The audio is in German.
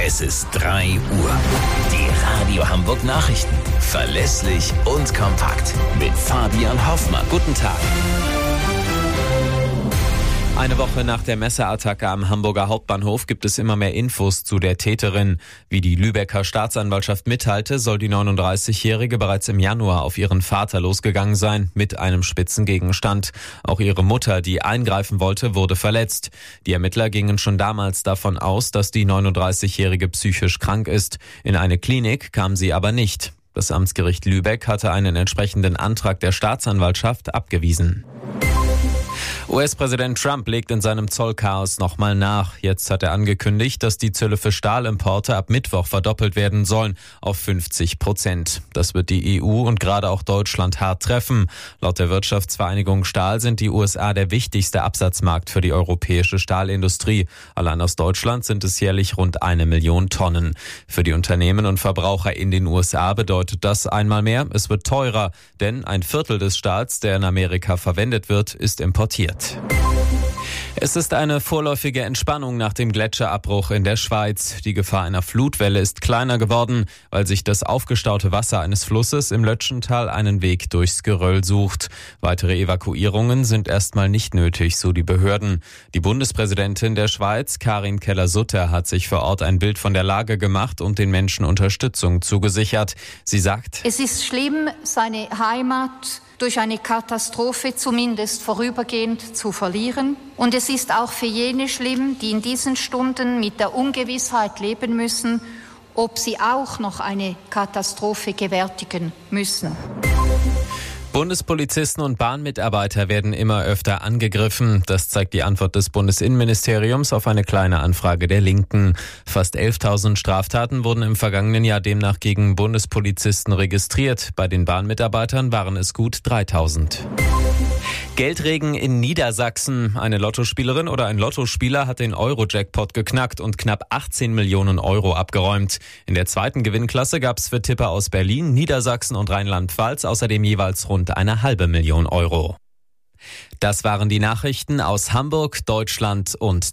Es ist 3 Uhr. Die Radio Hamburg Nachrichten. Verlässlich und kompakt. Mit Fabian Hoffmann. Guten Tag. Eine Woche nach der Messerattacke am Hamburger Hauptbahnhof gibt es immer mehr Infos zu der Täterin. Wie die Lübecker Staatsanwaltschaft mitteilte, soll die 39-Jährige bereits im Januar auf ihren Vater losgegangen sein, mit einem spitzen Gegenstand. Auch ihre Mutter, die eingreifen wollte, wurde verletzt. Die Ermittler gingen schon damals davon aus, dass die 39-Jährige psychisch krank ist. In eine Klinik kam sie aber nicht. Das Amtsgericht Lübeck hatte einen entsprechenden Antrag der Staatsanwaltschaft abgewiesen. US-Präsident Trump legt in seinem Zollchaos nochmal nach. Jetzt hat er angekündigt, dass die Zölle für Stahlimporte ab Mittwoch verdoppelt werden sollen auf 50%. Das wird die EU und gerade auch Deutschland hart treffen. Laut der Wirtschaftsvereinigung Stahl sind die USA der wichtigste Absatzmarkt für die europäische Stahlindustrie. Allein aus Deutschland sind es jährlich rund 1 Million Tonnen. Für die Unternehmen und Verbraucher in den USA bedeutet das einmal mehr, es wird teurer, denn ein Viertel des Stahls, der in Amerika verwendet wird, ist importiert. Es ist eine vorläufige Entspannung nach dem Gletscherabbruch in der Schweiz. Die Gefahr einer Flutwelle ist kleiner geworden, weil sich das aufgestaute Wasser eines Flusses im Lötschental einen Weg durchs Geröll sucht. Weitere Evakuierungen sind erstmal nicht nötig, so die Behörden. Die Bundespräsidentin der Schweiz, Karin Keller-Sutter, hat sich vor Ort ein Bild von der Lage gemacht und den Menschen Unterstützung zugesichert. Sie sagt: Es ist schlimm, seine Heimat durch eine Katastrophe zumindest vorübergehend zu verlieren. Und es ist auch für jene schlimm, die in diesen Stunden mit der Ungewissheit leben müssen, ob sie auch noch eine Katastrophe gewärtigen müssen. Bundespolizisten und Bahnmitarbeiter werden immer öfter angegriffen. Das zeigt die Antwort des Bundesinnenministeriums auf eine kleine Anfrage der Linken. Fast 11.000 Straftaten wurden im vergangenen Jahr demnach gegen Bundespolizisten registriert. Bei den Bahnmitarbeitern waren es gut 3.000. Geldregen in Niedersachsen. Eine Lottospielerin oder ein Lottospieler hat den Euro-Jackpot geknackt und knapp 18 Millionen Euro abgeräumt. In der zweiten Gewinnklasse gab es für Tipper aus Berlin, Niedersachsen und Rheinland-Pfalz außerdem jeweils rund 500.000 Euro. Das waren die Nachrichten aus Hamburg, Deutschland und